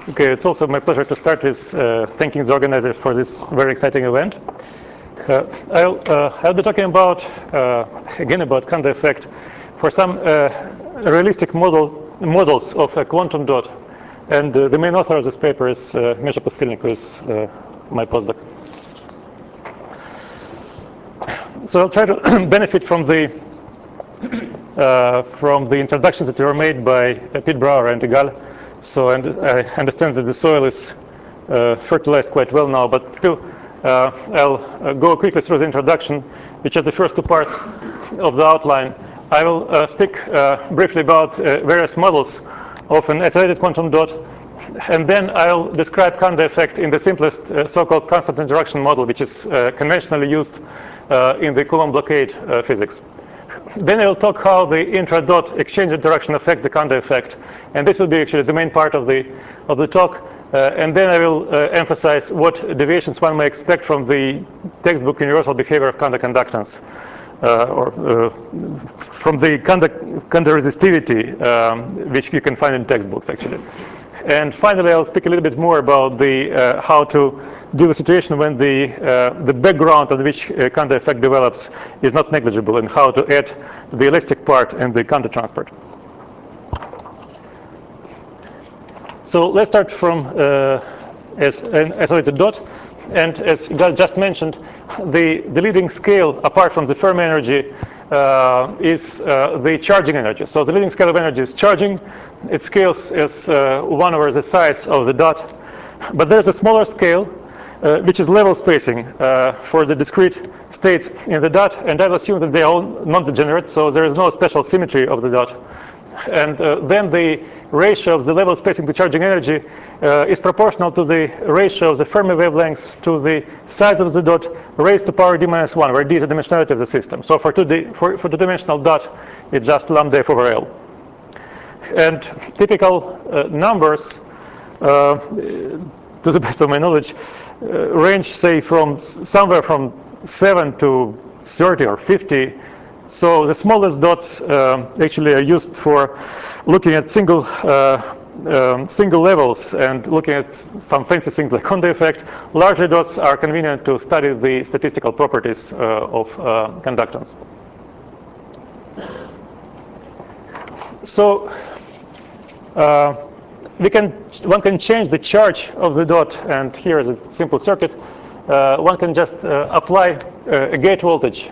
Okay, it's also my pleasure to start with thanking the organizers for this very exciting event. I'll be talking about again about Kondo effect for some realistic models of a quantum dot, and the main author of this paper is Misha Pustilnik, who is my postdoc. So I'll try to benefit from the introductions that were made by Pete Brower and Igal. So I understand that the soil is fertilized quite well now, but still I'll go quickly through the introduction, which is the first two parts of the outline. I will speak briefly about various models of an isolated quantum dot, and then I'll describe Kondo effect in the simplest so-called constant interaction model, which is conventionally used in the Coulomb blockade physics. Then I will talk how the intra-dot exchange interaction affects the Kondo effect, and this will be actually the main part of the talk. And then I will emphasize what deviations one may expect from the textbook universal behavior of Kondo conductance, or from the Kondo resistivity, which you can find in textbooks actually. And finally, I'll speak a little bit more about the how to deal with a situation when the background on which Kondo effect develops is not negligible, and how to add the elastic part and the Kondo transport. So let's start from as an isolated dot, and as Gal just mentioned, the leading scale apart from the Fermi energy is the charging energy. So the leading scale of energy is charging. It scales as 1 over the size of the dot, but there's a smaller scale which is level spacing for the discrete states in the dot, and I've assumed that they are all non-degenerate, so there is no special symmetry of the dot. And then the ratio of the level spacing to charging energy is proportional to the ratio of the Fermi wavelengths to the size of the dot raised to power d-1, where d is the dimensionality of the system. So for two-dimensional dot, it's just lambda f over L. And typical numbers, to the best of my knowledge, range, say, from somewhere from 7 to 30 or 50. So the smallest dots actually are used for looking at single levels and looking at some fancy things like Kondo effect. Larger dots are convenient to study the statistical properties of conductance. So one can change the charge of the dot, and here is a simple circuit. One can just apply a gate voltage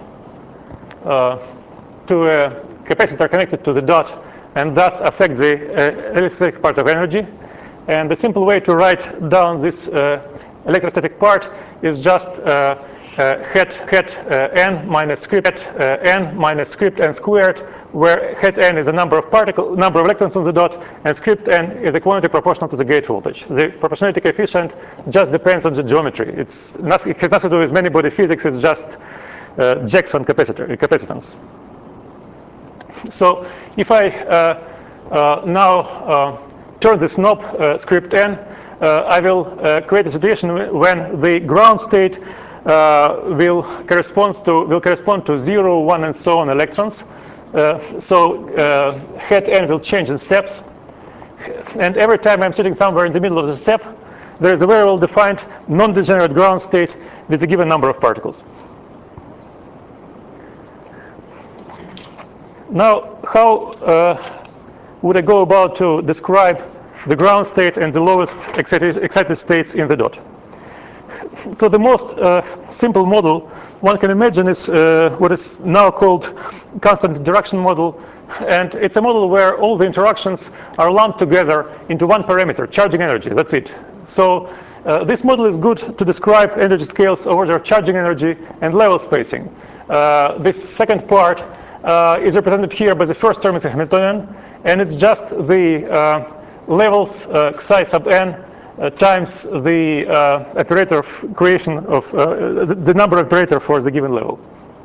to a capacitor connected to the dot, and thus affect the electrostatic part of energy. And the simple way to write down this electrostatic part is just het n minus script n minus script n squared, where het n is the number of electrons on the dot, and script n is the quantity proportional to the gate voltage. The proportionality coefficient just depends on the geometry. It has nothing to do with many-body physics. It's just Jackson capacitance. So if I now turn this knob script n, I will create a situation when the ground state will correspond to 0, 1, and so on electrons. So het n will change in steps, and every time I'm sitting somewhere in the middle of the step, there is a very well-defined non-degenerate ground state with a given number of particles. Now, how would I go about to describe the ground state and the lowest excited states in the dot? So the most simple model one can imagine is what is now called constant interaction model, and it's a model where all the interactions are lumped together into one parameter, charging energy. That's it. So this model is good to describe energy scales over their charging energy and level spacing. This second part is represented here by the first term is a Hamiltonian, and it's just the levels psi sub n times the operator of creation of the number operator for the given level.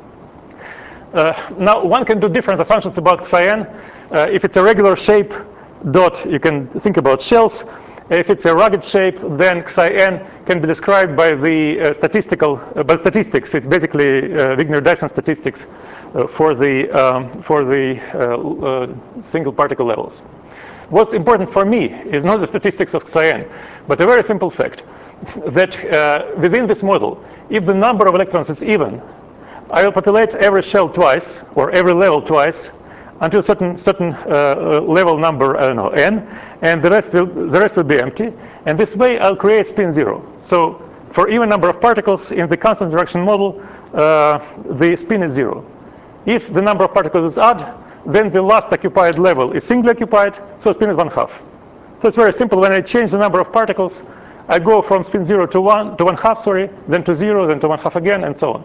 Now one can do different assumptions about psi n. If it's a regular shape dot, you can think about shells. If it's a rugged shape, then psi n can be described by the statistics. It's basically Wigner-Dyson statistics for the single particle levels. what's important for me is not the statistics of Xi, but a very simple fact that within this model, if the number of electrons is even, I will populate every shell twice or every level twice until certain level number, I don't know, n, and the rest will be empty. And this way, I'll create spin 0. So for even number of particles in the constant interaction model, the spin is 0. If the number of particles is odd, then the last occupied level is singly occupied, so spin is 1/2. So it's very simple. When I change the number of particles, I go from spin 0 to 1/2, sorry, then to 0, then to 1/2 again, and so on.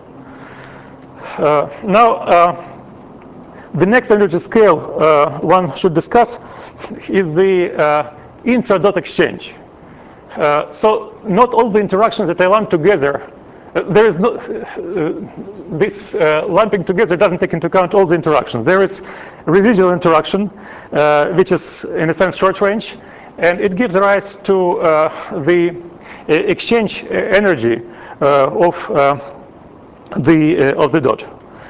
Now, the next energy scale one should discuss is the intra-dot exchange. So not all the interactions that I lump together, there is no, this lumping together doesn't take into account all the interactions. There is residual interaction, which is in a sense short range, and it gives rise to the exchange energy of the dot.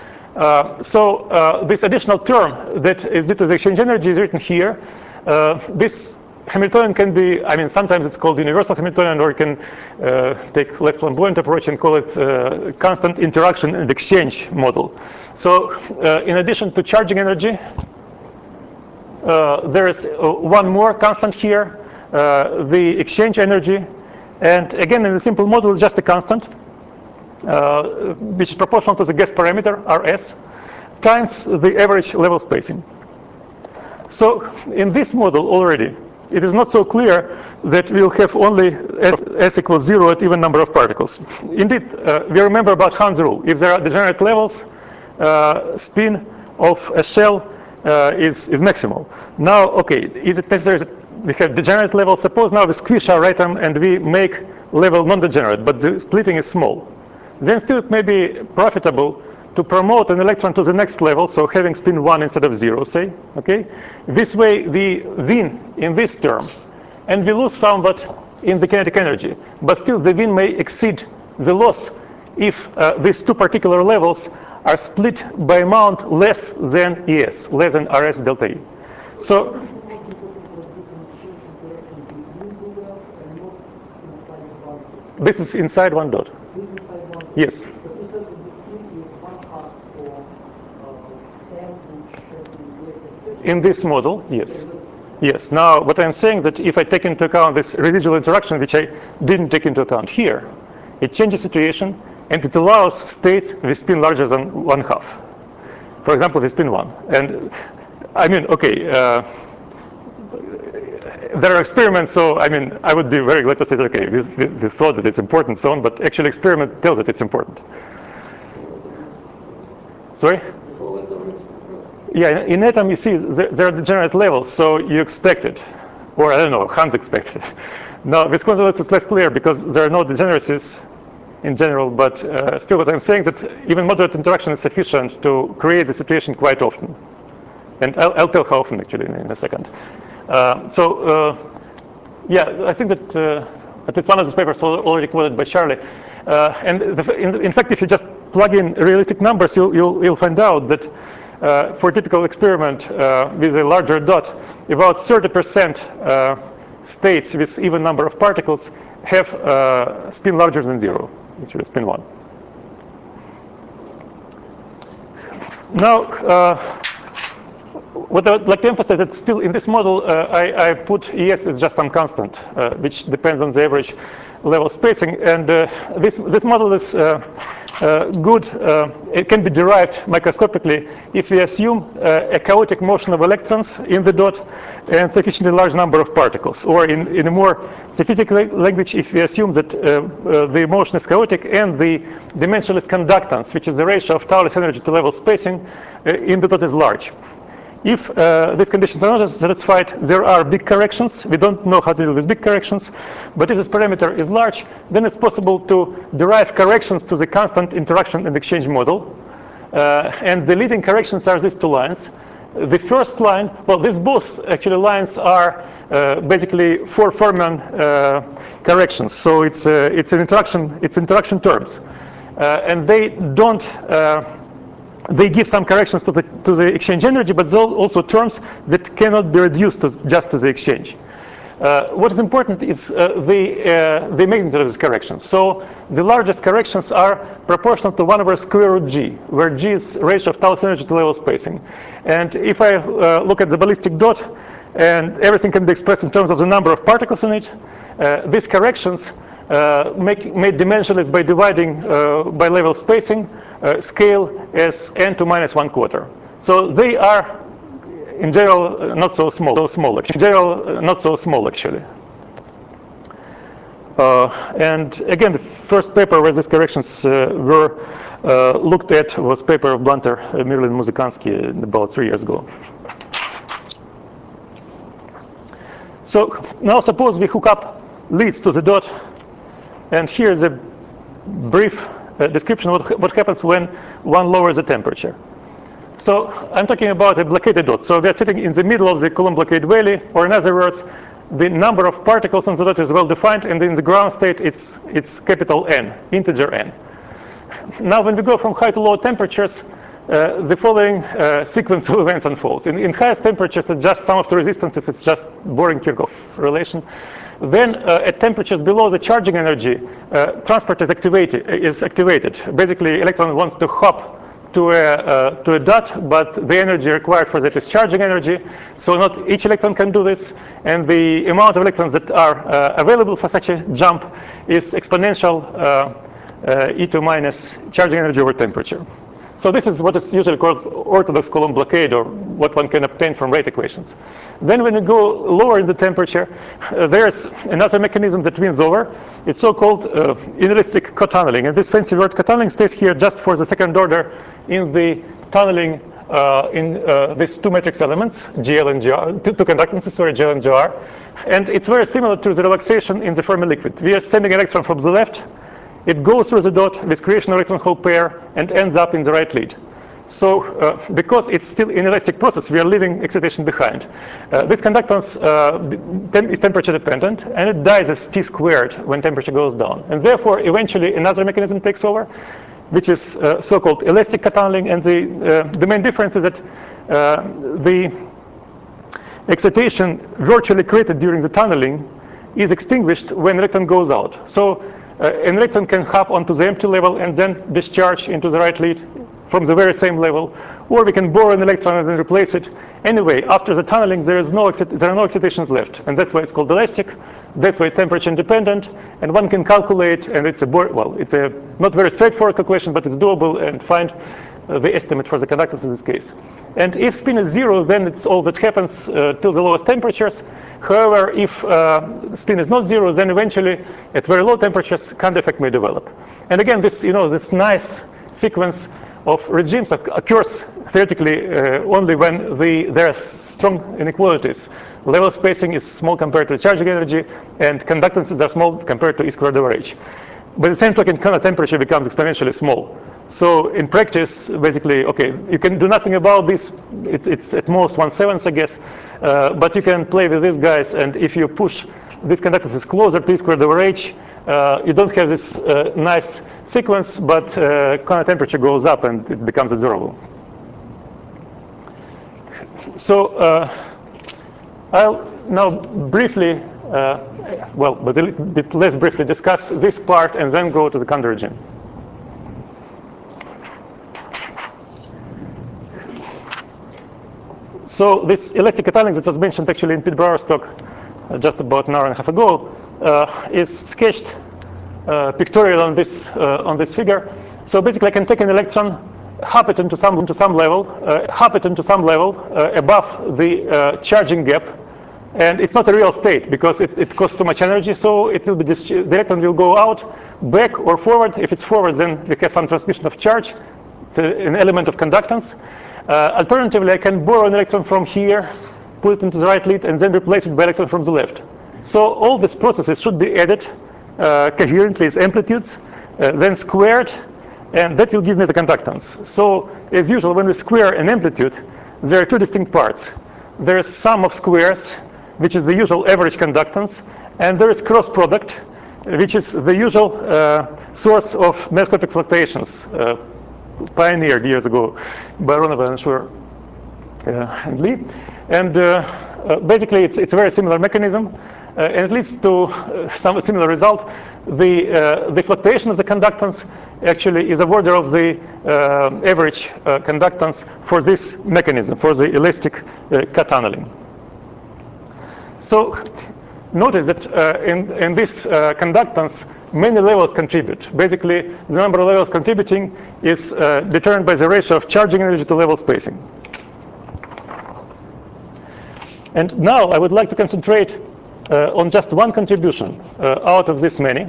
So this additional term that is due to the exchange energy is written here. This Hamiltonian can be, I mean, sometimes it's called universal Hamiltonian, or you can take less flamboyant approach and call it constant interaction and exchange model. So in addition to charging energy, there is one more constant here, the exchange energy. And again, in the simple model, it's just a constant, which is proportional to the guess parameter, Rs, times the average level spacing. So in this model already, it is not so clear that we'll have only S equals 0 at even number of particles. Indeed, we remember about Hahn's rule. If there are degenerate levels, spin of a shell is maximal. Now, okay, is it necessary that we have degenerate levels? Suppose now we squish our atom and we make level non-degenerate, but the splitting is small. Then still it may be profitable to promote an electron to the next level, so having spin 1 instead of 0, say, okay? This way we win in this term, and we lose somewhat in the kinetic energy, but still the win may exceed the loss if these two particular levels are split by amount less than ES, less than RS delta E. So this is inside one dot. Yes. In this model, yes. Yes. Now, what I'm saying that if I take into account this residual interaction, which I didn't take into account here, it changes the situation, and it allows states with spin larger than 1/2. For example, the spin 1. And I mean, okay, there are experiments, so I mean, I would be very glad to say, okay, we thought that it's important, so on, but actually experiment tells that it's important. Sorry? Yeah, in atom, you see, there are degenerate levels, so you expect it. Or, I don't know, Hans expected it. Now, with quantum lattice, it's less clear because there are no degeneracies in general, but still what I'm saying that even moderate interaction is sufficient to create the situation quite often. And I'll tell how often, actually, in a second. Yeah, I think that at least one of these papers was already quoted by Charlie. And in fact, if you just plug in realistic numbers, you'll find out that for a typical experiment with a larger dot, about 30% states with even number of particles have spin larger than 0, which is spin 1. Now, what I would like to emphasize that still in this model, I put ES as just some constant, which depends on the average level spacing. And this model is good. It can be derived microscopically if we assume a chaotic motion of electrons in the dot and sufficiently large number of particles. Or in a more scientific language, if we assume that the motion is chaotic and the dimensionless conductance, which is the ratio of Thouless energy to level spacing in the dot, is large. If these conditions are not satisfied, there are big corrections. We don't know how to deal with big corrections. But if this parameter is large, then it's possible to derive corrections to the constant interaction and exchange model. And the leading corrections are these two lines. The first line, well, these both actually lines are basically 4 Fermion corrections. So it's interaction terms. And they don't they give some corrections to the exchange energy, but those also terms that cannot be reduced just to the exchange. What is important is the magnitude of these corrections. So the largest corrections are proportional to 1 over square root g, where g is ratio of Thales energy to level spacing. And if I look at the ballistic dot, and everything can be expressed in terms of the number of particles in it, these corrections made dimensionless by dividing by level spacing, scale as n to minus 1/4. So they are, in general, not so small. In general, not so small actually. And again, the first paper where these corrections were looked at was paper of Blunter, Mirlin, Muzikansky about 3 years ago. So now suppose we hook up leads to the dot, and here's a brief description of what happens when one lowers the temperature. So I'm talking about a blockaded dot. So we're sitting in the middle of the Coulomb blockade valley, or in other words, the number of particles on the dot is well defined, and in the ground state it's capital N, integer n. Now when we go from high to low temperatures, the following sequence of events unfolds. In highest temperatures, it's just sum of two resistances. It's just boring Kirchhoff relation. Then at temperatures below the charging energy, transport is activated. Basically, electron wants to hop to a dot, but the energy required for that is charging energy. So not each electron can do this. And the amount of electrons that are available for such a jump is exponential E2 minus charging energy over temperature. So this is what is usually called orthodox Coulomb blockade, or what one can obtain from rate equations. Then when you go lower in the temperature, there's another mechanism that wins over. It's so-called inelastic co-tunneling. And this fancy word co-tunneling stays here just for the second order in the tunneling in these two matrix elements, GL and GR, two conductances, sorry, GL and GR. And it's very similar to the relaxation in the Fermi liquid. We are sending an electron from the left. It goes through the dot with creation of electron hole pair and ends up in the right lead. So because it's still an inelastic process, we are leaving excitation behind. This conductance is temperature dependent, and it dies as T squared when temperature goes down. And therefore, eventually, another mechanism takes over, which is so-called elastic co-tunneling. And the main difference is that the excitation virtually created during the tunneling is extinguished when electron goes out. So an electron can hop onto the empty level and then discharge into the right lead from the very same level, or we can borrow an electron and then replace it. Anyway, after the tunneling, there are no excitations left, and that's why it's called elastic. That's why it's temperature independent, and one can calculate, and it's a not very straightforward calculation, but it's doable, and find the estimate for the conductance in this case. And if spin is 0, then it's all that happens till the lowest temperatures. However, if spin is not 0, then eventually at very low temperatures, Kondo effect may develop. And again, this nice sequence of regimes occurs theoretically only when there are strong inequalities. Level spacing is small compared to charging energy, and conductances are small compared to E squared over H. By the same token, Kondo temperature becomes exponentially small. So in practice, basically, okay, you can do nothing about this. It's at most 1/7, I guess. But you can play with these guys, and if you push this conductance closer to E squared over H, you don't have this nice sequence, but Kondo temperature goes up and it becomes observable. So I'll now briefly, but a little bit less briefly, discuss this part and then go to the Kondo regime. So this elastic co-tunneling that was mentioned actually in Pete Brower's talk just about an hour and a half ago is sketched pictorially on this figure. So basically, I can take an electron, hop it into some level above the charging gap, and it's not a real state because it costs too much energy. So it will be the electron will go out, back or forward. If it's forward, then we have some transmission of charge. It's an element of conductance. Alternatively, I can borrow an electron from here, put it into the right lead, and then replace it by electron from the left. So all these processes should be added coherently as amplitudes, then squared, and that will give me the conductance. So as usual, when we square an amplitude, there are two distinct parts. There is sum of squares, which is the usual average conductance, and there is cross product, which is the usual source of mesoscopic fluctuations, pioneered years ago by Ronova and Schwer and Lee. And basically, it's a very similar mechanism, and it leads to some similar result. The fluctuation of the conductance actually is a order of the average conductance for this mechanism, for the elastic cut tunneling. So notice that in this conductance, many levels contribute. Basically, the number of levels contributing is determined by the ratio of charging energy to level spacing. And now I would like to concentrate on just one contribution out of this many,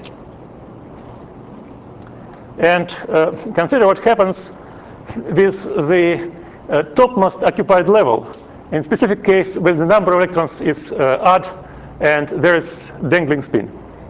and consider what happens with the topmost occupied level. In specific case, when the number of electrons is odd and there is dangling spin.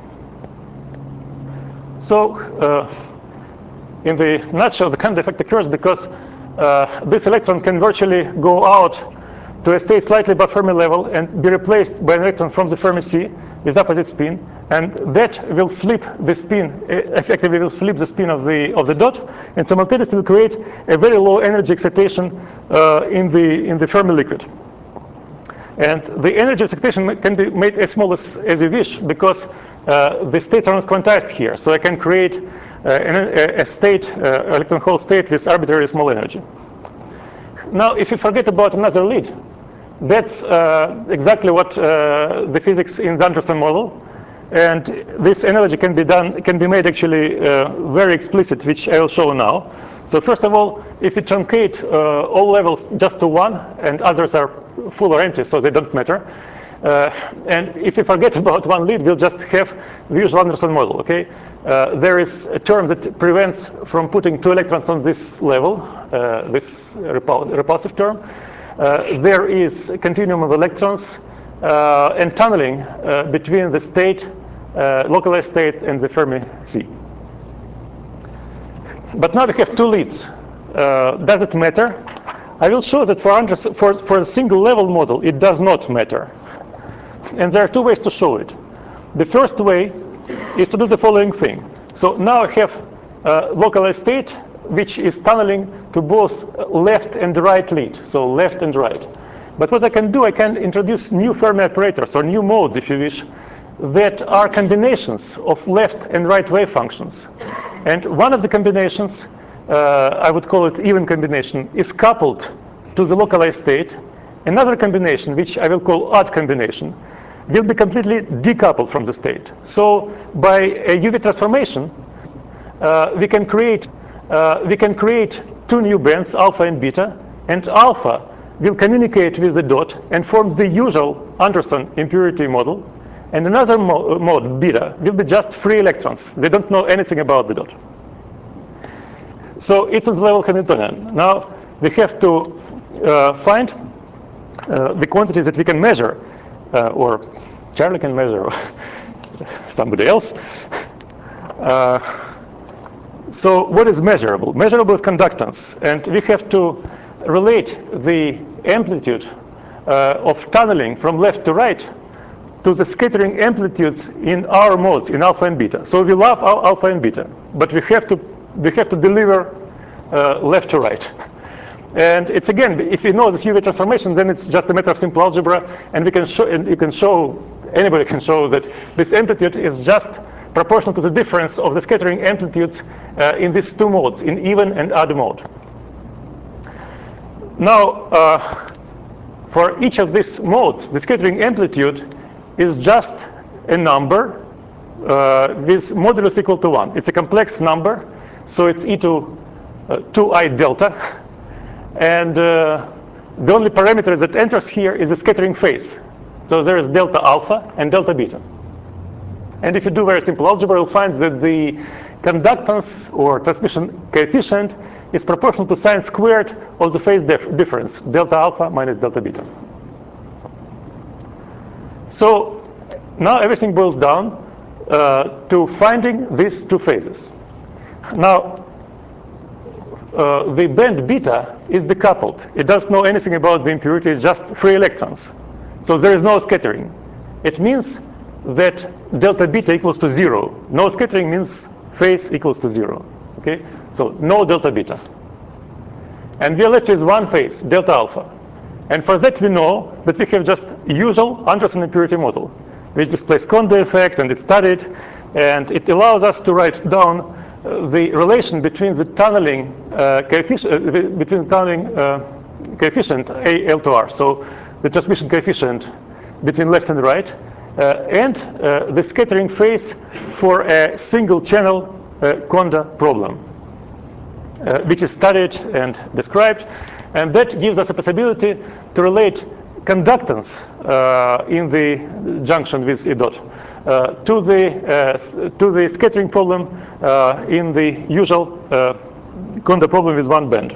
So in the nutshell, the Kondo effect occurs because this electron can virtually go out to a state slightly above Fermi level and be replaced by an electron from the Fermi C with opposite spin, and that will flip the spin, effectively will flip the spin of the dot, and simultaneously will create a very low energy excitation in the Fermi liquid. And the energy excitation can be made as small as you wish, because the states are not quantized here. So I can create a state, electron hole state with arbitrarily small energy. Now, if you forget about another lead, that's exactly what the physics in the Anderson model, and this analogy can be made actually very explicit, which I will show now. So first of all, if you truncate all levels just to 1 and others are full or empty, so they don't matter, and if you forget about one lead, we'll just have the usual Anderson model. Okay, there is a term that prevents from putting 2 electrons on this level, this repulsive term. There is a continuum of electrons and tunneling between the state, localized state, and the Fermi C. But now we have 2 leads. Does it matter? I will show that for a single level model, it does not matter. And there are 2 ways to show it. The first way is to do the following thing. So now I have localized state, which is tunneling to both left and right lead, so left and right. But what I can do, I can introduce new Fermi operators, or new modes, if you wish, that are combinations of left and right wave functions. And one of the combinations, I would call it even combination, is coupled to the localized state. Another combination, which I will call odd combination, will be completely decoupled from the state. So by a UV transformation, we can create 2 new bands, alpha and beta, and alpha will communicate with the dot and forms the usual Anderson impurity model, and another mode, beta, will be just free electrons. They don't know anything about the dot. So it's on the level Hamiltonian. Now we have to find the quantities that we can measure, or Charlie can measure, or somebody else. So what is measurable? Measurable is conductance, and we have to relate the amplitude of tunneling from left to right to the scattering amplitudes in our modes, in alpha and beta. So we love alpha and beta, but we have to deliver left to right. And it's, again, if you know this UV transformation, then it's just a matter of simple algebra, and we can show, and you can show, anybody can show that this amplitude is just proportional to the difference of the scattering amplitudes in these 2 modes, in even and odd mode. Now, for each of these modes, the scattering amplitude is just a number with modulus equal to 1. It's a complex number, so it's e to 2I delta. And the only parameter that enters here is the scattering phase. So there is delta alpha and delta beta. And if you do very simple algebra, you'll find that the conductance or transmission coefficient is proportional to sine squared of the phase difference, delta alpha minus delta beta. So now everything boils down to finding these 2 phases. Now, the band beta is decoupled. It doesn't know anything about the impurity. It's just free electrons. So there is no scattering. It means that delta beta equals to 0. No scattering means phase equals to 0. Okay? So no delta beta. And we are left with one phase, delta alpha. And for that, we know that we have just usual Anderson impurity model, which displays Kondo effect, and it's studied. And it allows us to write down the relation between the tunneling coefficient, coefficient A L to R. So the transmission coefficient between left and right, and the scattering phase for a single channel Kondo problem, which is studied and described. And that gives us a possibility to relate conductance in the junction with E dot to the scattering problem in the usual Kondo problem with one band.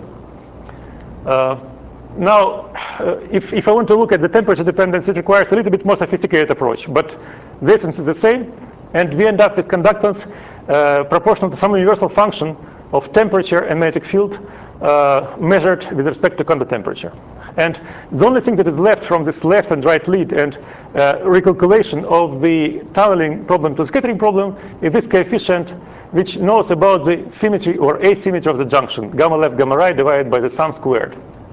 Now, if I want to look at the temperature dependence, it requires a little bit more sophisticated approach. But the essence is the same, and we end up with conductance proportional to some universal function of temperature and magnetic field measured with respect to Kondo temperature. And the only thing that is left from this left and right lead and recalculation of the tunneling problem to scattering problem is this coefficient, which knows about the symmetry or asymmetry of the junction, gamma left, gamma right, divided by the sum squared.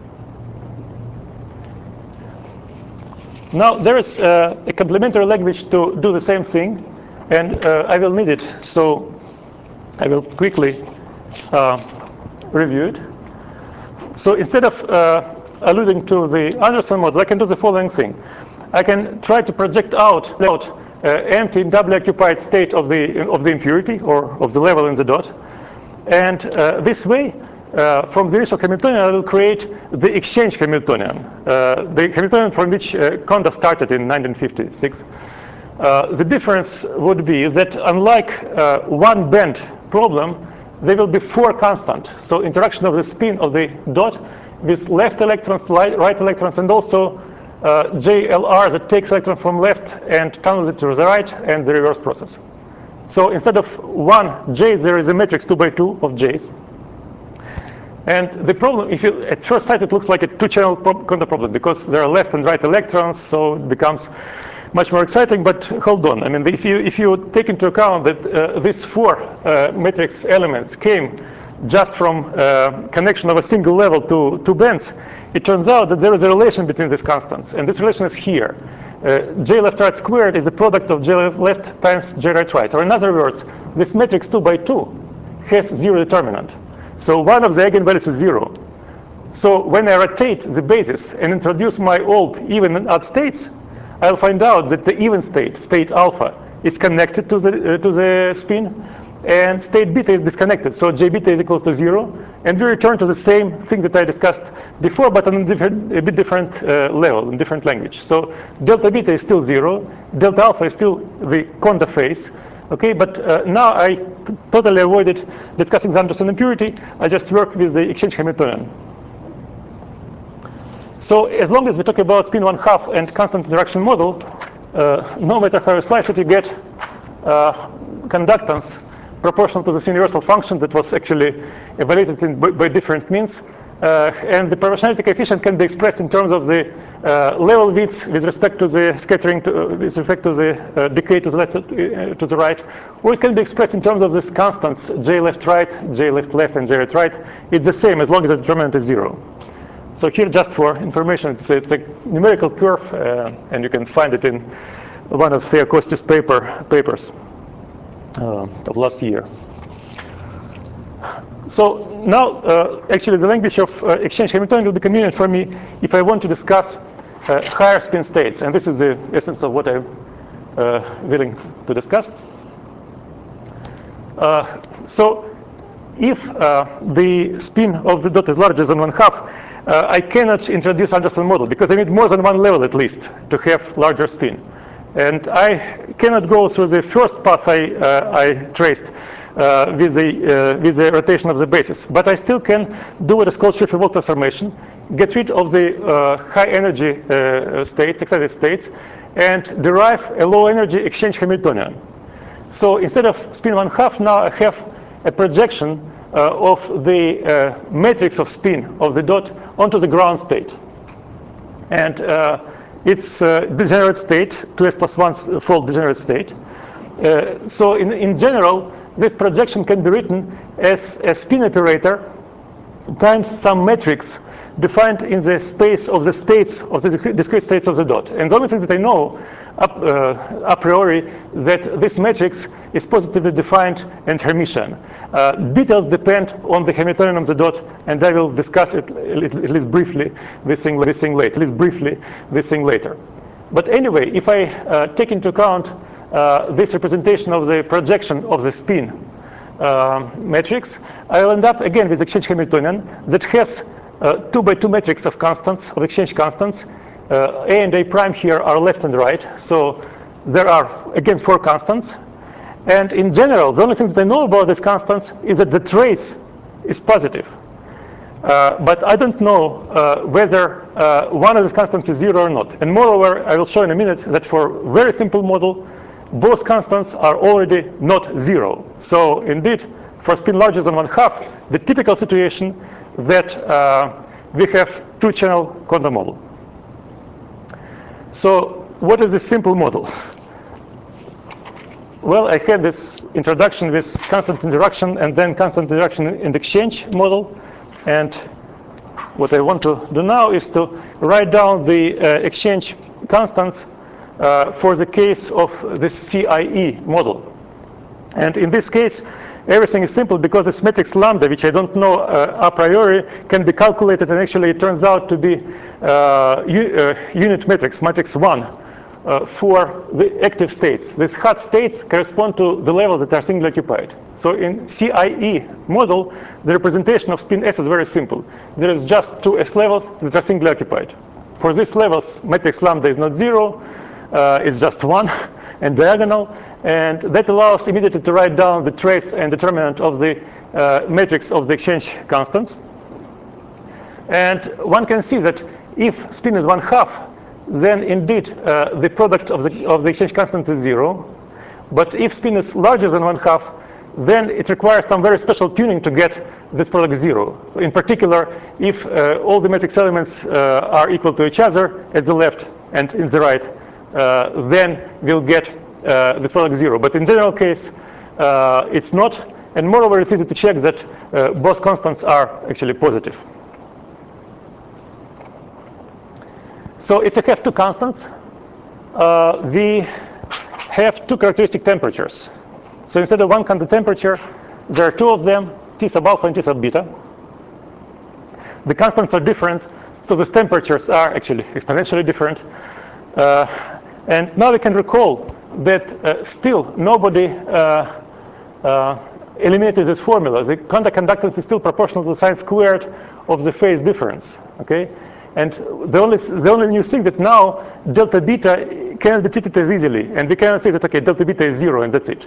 Now, there is a complementary language to do the same thing, and I will need it, so I will quickly review it. So instead of alluding to the Anderson model, I can do the following thing. I can try to project out empty doubly occupied state of the impurity or of the level in the dot, and this way, from the initial Hamiltonian, I will create the exchange Hamiltonian, the Hamiltonian from which Kondo started in 1956. The difference would be that unlike one band problem, there will be four constant. So interaction of the spin of the dot with left electrons, right electrons, and also JLR that takes electron from left and tunnels it to the right, and the reverse process. So instead of one J, there is a matrix 2 by 2 of J's. And the problem, if you at first sight, it looks like a two-channel Kondo problem because there are left and right electrons, so it becomes much more exciting. But hold on, I mean, if you take into account that these four matrix elements came just from connection of a single level to two bands, it turns out that there is a relation between these constants, and this relation is here. J left right squared is the product of J left times J right right, or in other words, this matrix 2 by 2 has zero determinant. So one of the eigenvalues is 0. So when I rotate the basis and introduce my old even and odd states, I'll find out that the even state, state alpha, is connected to the spin, and state beta is disconnected. So J beta is equal to 0, and we return to the same thing that I discussed before, but on a bit different level, in different language. So delta beta is still 0, delta alpha is still the Kondo phase. Okay, but now I totally avoided discussing the Anderson impurity. I just work with the exchange Hamiltonian. So as long as we talk about spin 1/2 and constant interaction model, no matter how you slice it, you get conductance proportional to this universal function that was actually evaluated by different means. And the proportionality coefficient can be expressed in terms of the level widths with respect to the scattering, with respect to the decay to the left, to the right, or it can be expressed in terms of these constants, J left right, J left left, and J right right. It's the same as long as the determinant is 0. So here, just for information, it's a numerical curve, and you can find it in one of Theokosti's papers of last year. So now, actually, the language of exchange Hamiltonian will be convenient for me if I want to discuss higher spin states. And this is the essence of what I'm willing to discuss. So if the spin of the dot is larger than 1/2, I cannot introduce Anderson model because I need more than one level at least to have larger spin. And I cannot go through the first path I traced with the rotation of the basis. But I still can do what is called Schrieffer-Wolff transformation, get rid of the high energy states, excited states, and derive a low energy exchange Hamiltonian. So instead of spin 1/2, now I have a projection of the matrix of spin of the dot onto the ground state. And it's degenerate state, 2s plus 1 fold degenerate state. So in general, this projection can be written as a spin operator times some matrix defined in the space of the states of the discrete states of the dot. And the only thing that I know a priori that this matrix is positively defined and Hermitian. Details depend on the Hamiltonian of the dot, and I will discuss it at least briefly this thing later. But anyway, if I take into account this representation of the projection of the spin matrix, I'll end up again with exchange Hamiltonian that has 2 by 2 matrix of constants, of exchange constants. A and A prime here are left and right. So there are, again, 4 constants. And in general, the only thing that I know about these constants is that the trace is positive. But I don't know whether one of these constants is 0 or not. And moreover, I will show in a minute that for very simple model, both constants are already not 0. So indeed, for spin larger than 1/2, the typical situation that we have 2-channel quantum model. So what is this simple model? Well, I had this introduction with constant interaction and then constant interaction in the exchange model. And what I want to do now is to write down the exchange constants for the case of this CIE model. And in this case, everything is simple because this matrix lambda, which I don't know a priori, can be calculated, and actually it turns out to be unit matrix 1, for the active states. These hot states correspond to the levels that are singly occupied. So in CIE model, the representation of spin S is very simple. There is just 2 S levels that are singly occupied. For these levels, matrix lambda is not 0, it's just 1 and diagonal. And that allows immediately to write down the trace and determinant of the matrix of the exchange constants. And one can see that if spin is 1/2, then indeed the product of the exchange constants is 0. But if spin is larger than 1/2, then it requires some very special tuning to get this product 0. In particular, if all the matrix elements are equal to each other at the left and in the right, then we'll get the product 0. But in general case, it's not. And moreover, it's easy to check that both constants are actually positive. So if we have 2 constants, we have 2 characteristic temperatures. So instead of 1 constant temperature, there are 2 of them, T sub alpha and T sub beta. The constants are different, so these temperatures are actually exponentially different. And now we can recall that still nobody eliminated this formula. The contact conductance is still proportional to the sine squared of the phase difference. Okay, and the only new thing that now delta beta cannot be treated as easily, and we cannot say that okay, delta beta is 0 and that's it.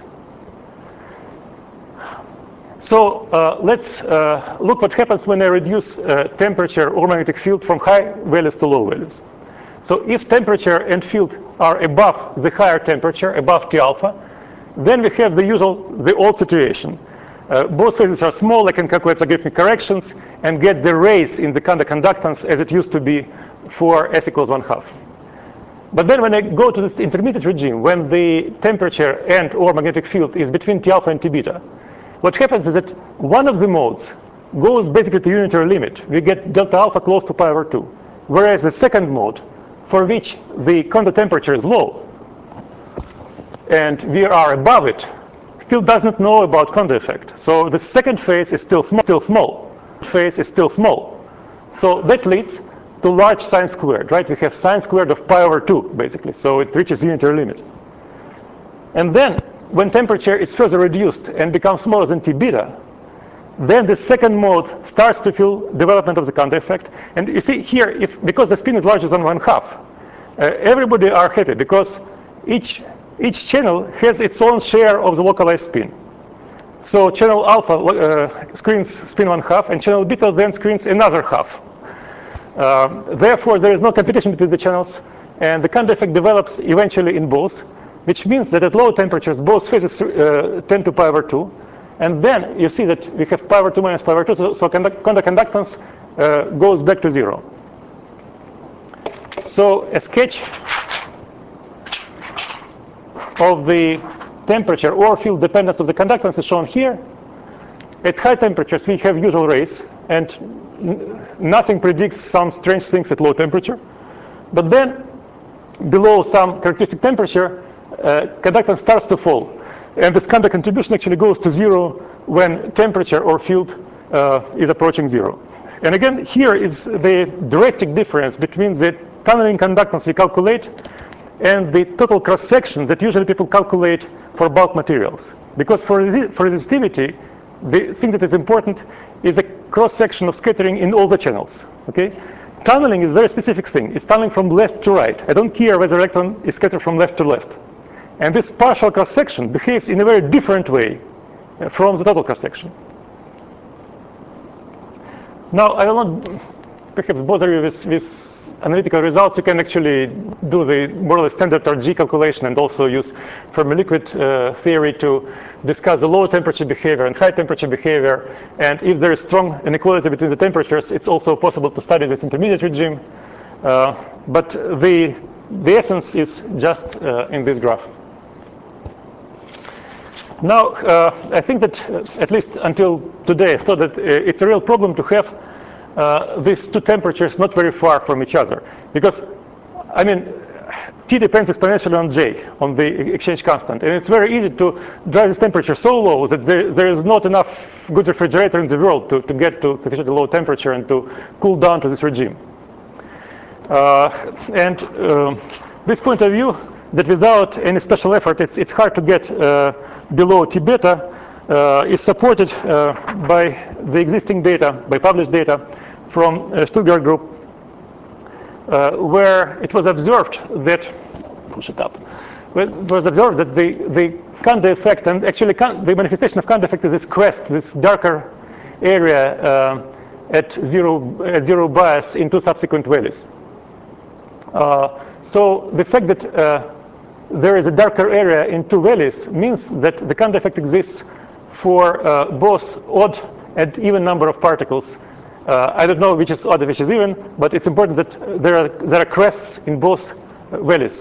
So let's look what happens when I reduce temperature or magnetic field from high values to low values. So if temperature and field are above the higher temperature, above T alpha, then we have the old situation. Both phases are small. I can calculate logarithmic corrections and get the raise in the contact conductance as it used to be for S equals 1/2. But then when I go to this intermediate regime, when the temperature and or magnetic field is between T alpha and T beta, what happens is that one of the modes goes basically to unitary limit. We get delta alpha close to pi over 2. Whereas the second mode, for which the contact temperature is low, and we are above it, still does not know about Kondo effect. So the second phase is still small. Phase is still small. So that leads to large sine squared, right? We have sine squared of pi over 2, basically. So it reaches unitary limit. And then when temperature is further reduced and becomes smaller than T beta, then the second mode starts to feel development of the Kondo effect. And you see here, because the spin is larger than 1/2, everybody are happy because each channel has its own share of the localized spin. So channel alpha screens spin 1/2, and channel beta then screens another half. Therefore, there is no competition between the channels, and the Kondo effect develops eventually in both, which means that at low temperatures, both phases tend to pi over 2. And then you see that we have pi over 2 minus pi over 2, so contact conductance goes back to 0. So a sketch of the temperature or field dependence of the conductance is shown here. At high temperatures, we have usual rays. and nothing predicts some strange things at low temperature. But then below some characteristic temperature, conductance starts to fall. And this conduct contribution actually goes to 0 when temperature or field is approaching 0. And again, here is the drastic difference between the tunneling conductance we calculate and the total cross-section that usually people calculate for bulk materials. Because for resistivity, the thing that is important is a cross-section of scattering in all the channels. Okay? Tunneling is a very specific thing. It's tunneling from left to right. I don't care whether electron is scattered from left to left. And this partial cross-section behaves in a very different way from the total cross-section. Now, I will not perhaps bother you with analytical results. You can actually do the more or less standard RG calculation and also use Fermi-liquid theory to discuss the low temperature behavior and high temperature behavior. And if there is strong inequality between the temperatures, it's also possible to study this intermediate regime. But the essence is just in this graph. Now, I think that at least until today, I thought that it's a real problem to have these two temperatures not very far from each other. Because, I mean, T depends exponentially on J, on the exchange constant. And it's very easy to drive this temperature so low that there is not enough good refrigerator in the world to get to sufficiently low temperature and to cool down to this regime. This point of view, that without any special effort, it's hard to get below T beta, is supported by the existing data, by published data from Stuttgart group, where it was observed that, push it up, it was observed that the Kondo effect, and actually the manifestation of Kondo effect is this crest, this darker area at zero bias in two subsequent valleys. So the fact that there is a darker area in two valleys means that the Kondo effect exists for both odd and even number of particles. I don't know which is odd and which is even, but it's important that there are crests in both valleys.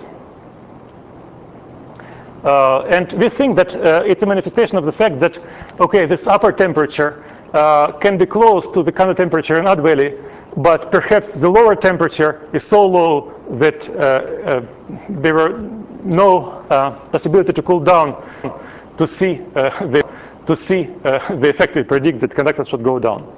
And we think that it's a manifestation of the fact that, okay, this upper temperature can be close to the Kondo temperature in odd valley, but perhaps the lower temperature is so low that there were no possibility to cool down to see the effect we predict that conductance should go down.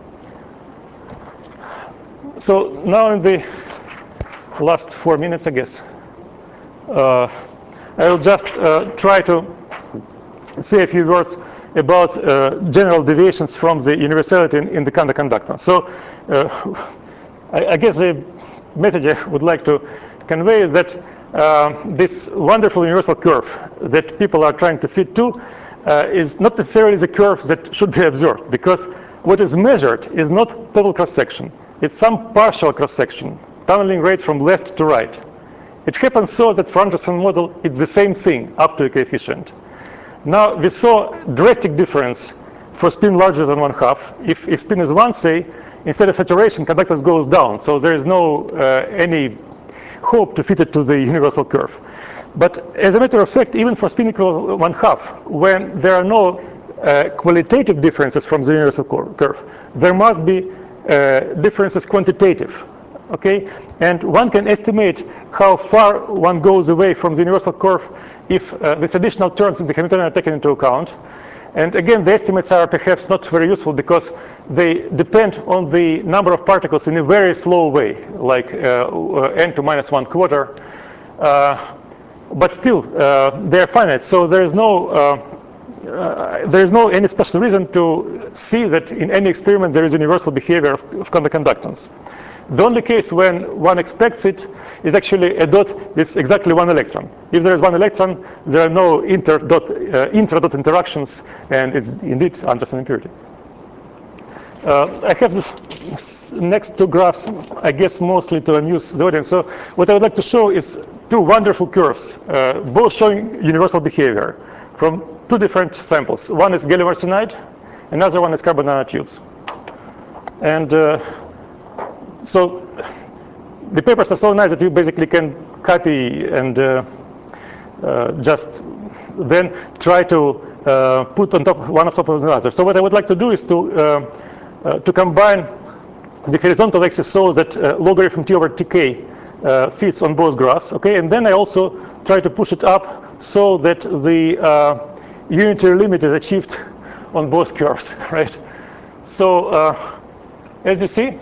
So now in the last 4 minutes, I guess, I will just try to say a few words about general deviations from the universality in the Kondo conductance. So I guess the message I would like to convey is that this wonderful universal curve that people are trying to fit to is not necessarily the curve that should be observed, because what is measured is not total cross-section. It's some partial cross-section, tunneling rate from left to right. It happens so that for Anderson model, it's the same thing up to a coefficient. Now, we saw drastic difference for spin larger than 1/2. If spin is 1, say, instead of saturation, conductance goes down. So there is no any hope to fit it to the universal curve. But as a matter of fact, even for spin equal 1/2, when there are no qualitative differences from the universal curve, there must be differences quantitative. Okay, and one can estimate how far one goes away from the universal curve if the traditional terms in the Hamiltonian are taken into account. And again, the estimates are perhaps not very useful because they depend on the number of particles in a very slow way, like n to -1/4. But still, they're finite, so there is no any special reason to see that in any experiment there is universal behavior of Kondo conductance. The only case when one expects it is actually a dot with exactly one electron. If there is one electron, there are no intra-dot interactions, and it's indeed Anderson impurity. I have this next two graphs, I guess, mostly to amuse the audience. So what I would like to show is two wonderful curves, both showing universal behavior from two different samples. One is gallium arsenide, another one is carbon nanotubes. And so the papers are so nice that you basically can copy and just then try to put on top one on top of the other. So what I would like to do is to to combine the horizontal axis so that logarithm t over tk fits on both graphs, okay? And then I also try to push it up so that the unitary limit is achieved on both curves, right? So as you see,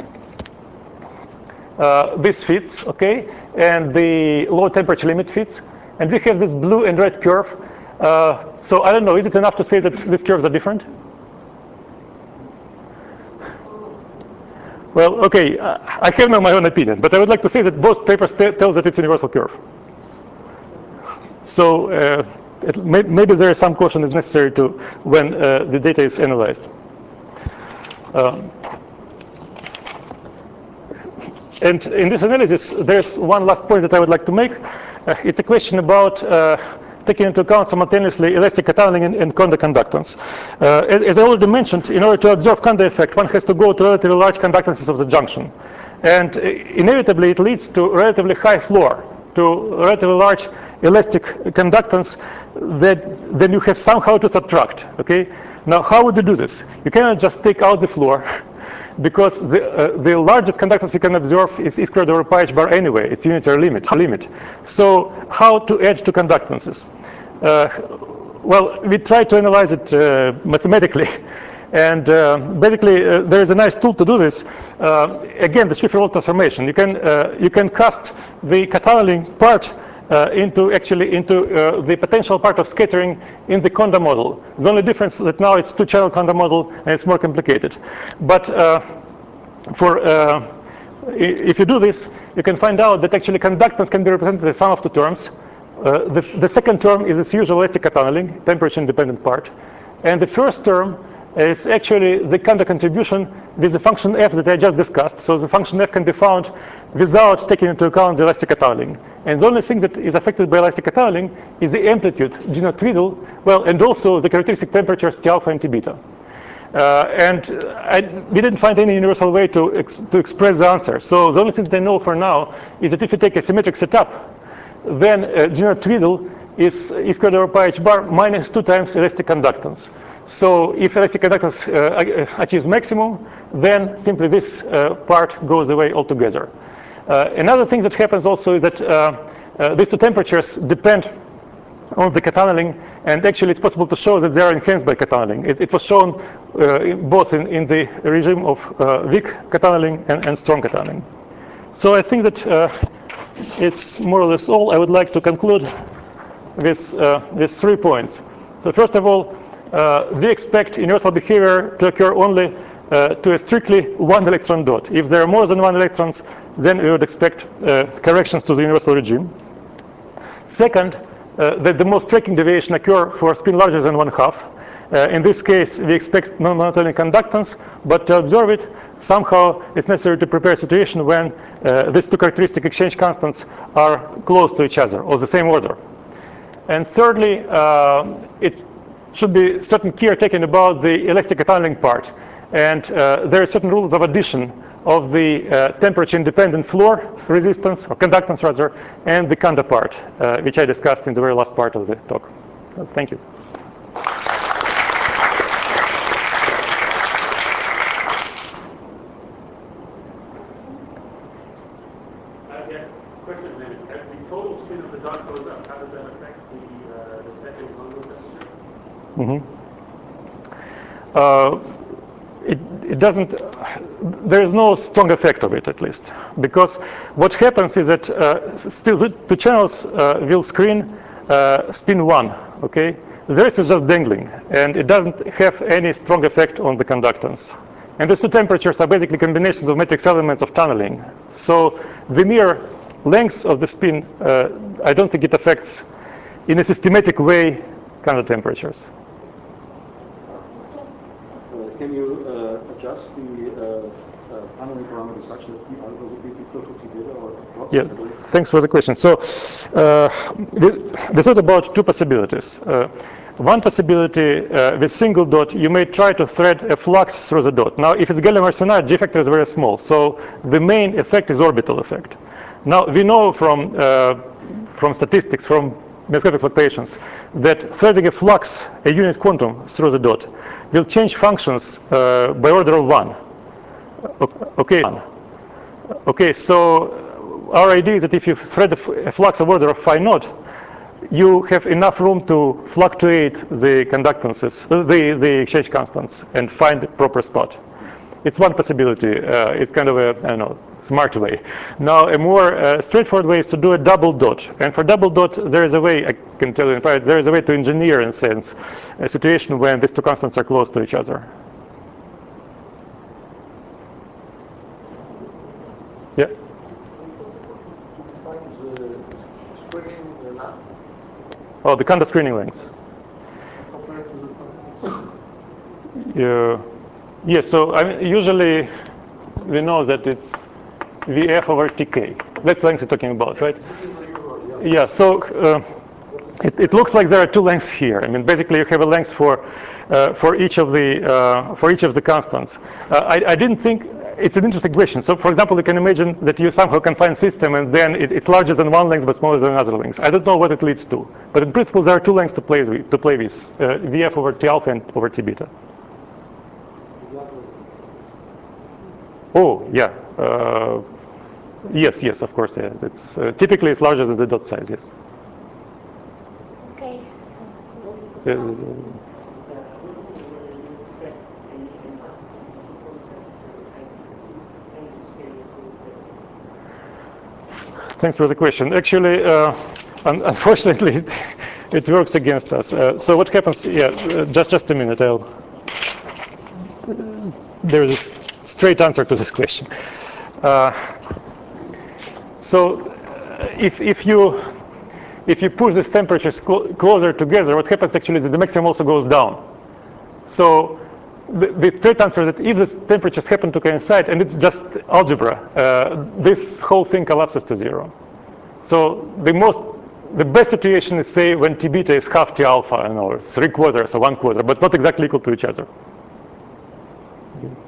this fits, okay? And the low temperature limit fits. And we have this blue and red curve. So I don't know, is it enough to say that these curves are different? Well, okay, I have my own opinion, but I would like to say that both papers tell that it's a universal curve. So maybe there is some caution is necessary to when the data is analyzed. And in this analysis, there's one last point that I would like to make. It's a question about taking into account simultaneously elastic tunneling and Kondo conductance. As I already mentioned, in order to observe Kondo effect, one has to go to relatively large conductances of the junction. And inevitably, it leads to relatively high floor, to relatively large elastic conductance that then you have somehow to subtract, okay? Now, how would you do this? You cannot just take out the floor, because the largest conductance you can observe is e squared over pi h bar anyway. It's unitary limit. So how to add to conductances? Well, we try to analyze it mathematically. And basically, there is a nice tool to do this. Again, the Schrieffer-Wald transformation. You can cast the tunneling part into the potential part of scattering in the Kondo model. The only difference that now it's two-channel Kondo model and it's more complicated. But if you do this, you can find out that actually conductance can be represented as sum of two terms. The second term is its usual elastic tunneling, temperature-independent part, and the first term is actually the Kondo contribution with the function f that I just discussed. So the function f can be found without taking into account the elastic tunneling. And the only thing that is affected by elastic tunneling is the amplitude, G naught twiddle, well, and also the characteristic temperatures T alpha and T beta. We didn't find any universal way to express the answer. So the only thing that I know for now is that if you take a symmetric setup, then G naught twiddle is e squared over pi h bar minus 2 times elastic conductance. So if elastic conductance achieves maximum, then simply this part goes away altogether. Another thing that happens also is that these two temperatures depend on the tunneling, and actually it's possible to show that they are enhanced by tunneling. It was shown both in the regime of weak tunneling and strong tunneling. So I think that it's more or less all. I would like to conclude with 3 points. So first of all, we expect universal behavior to occur only to a strictly one electron dot. If there are more than one electrons, then we would expect corrections to the universal regime. Second, that the most striking deviation occur for spin larger than 1/2. In this case, we expect non-monotonic conductance, but to observe it, somehow it's necessary to prepare a situation when these two characteristic exchange constants are close to each other, or the same order. And thirdly, it should be certain care taken about the elastic tunneling part. And there are certain rules of addition of the temperature-independent floor resistance, or conductance rather, and the Kondo part, which I discussed in the very last part of the talk. Thank you. Question maybe. As the total spin of the dot goes up, how does that affect the second Kondo temperature? It doesn't, there is no strong effect of it, at least, because what happens is that still the channels will screen spin 1, okay? The rest is just dangling, and it doesn't have any strong effect on the conductance. And these two temperatures are basically combinations of matrix elements of tunneling. So the mere length of the spin, I don't think it affects in a systematic way Kondo temperatures. Can you adjust the tunneling parameter such that T alpha would be equal to T beta or approximately? Yeah, thanks for the question. So we thought about two possibilities. One possibility, with single dot, you may try to thread a flux through the dot. Now, if it's gallium arsenide, G factor is very small. So the main effect is orbital effect. Now, we know from statistics, from mesoscopic fluctuations, that threading a flux, a unit quantum, through the dot will change functions by order of 1. Okay. Okay, so our idea is that if you thread a flux of order of phi naught, you have enough room to fluctuate the conductances, the exchange constants, and find the proper spot. It's one possibility. It's kind of a, I don't know, smart way. Now, a more straightforward way is to do a double dot. And for double dot, there is a way, I can tell you in private, there is a way to engineer, in a sense, a situation when these two constants are close to each other. Yeah? Oh, the Kondo screening length. Yeah. Yes, so I mean, usually we know that it's Vf over Tk. That's the length you're talking about, right? Yeah, so it looks like there are two lengths here. I mean, basically you have a length for each of the constants. I didn't think, it's an interesting question. So for example, you can imagine that you somehow confine a system and then it's larger than one length but smaller than another length. I don't know what it leads to. But in principle, there are two lengths to play with, Vf over T alpha and over T beta. Oh, yeah. Yes, of course. Yeah. It's typically it's larger than the dot size. Yes. Okay. Thanks for the question. Actually, unfortunately, it works against us. So what happens? Yeah, just a minute. There is a straight answer to this question. So if you push these temperatures closer together, what happens actually is that the maximum also goes down. So the straight answer is that if these temperatures happen to coincide, and it's just algebra, this whole thing collapses to zero. So the best situation is, say, when T beta is half T alpha, or 3/4 or 1/4, but not exactly equal to each other.